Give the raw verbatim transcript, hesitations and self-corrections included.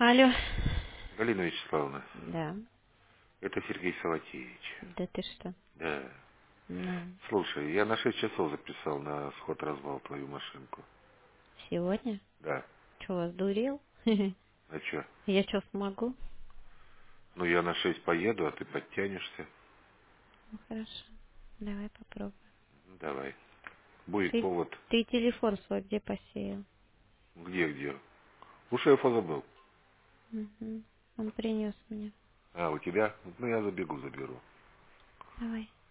Алло. Галина Вячеславовна, Да. это Сергей Салатеевич. Да ты что? Да. Ну, Слушай, я на шесть часов записал на сход-развал твою машинку. сегодня? Да. Че, вас дурил? А чё? Я что, смогу? Ну, я на шесть поеду, а ты подтянешься. Ну, хорошо. Давай попробуем. Ну, давай. Будет Ты, повод. ты телефон свой где посеял? Где-где? У шефа забыл. Угу. Он принес мне. А, у тебя? Ну, я забегу, заберу. Давай.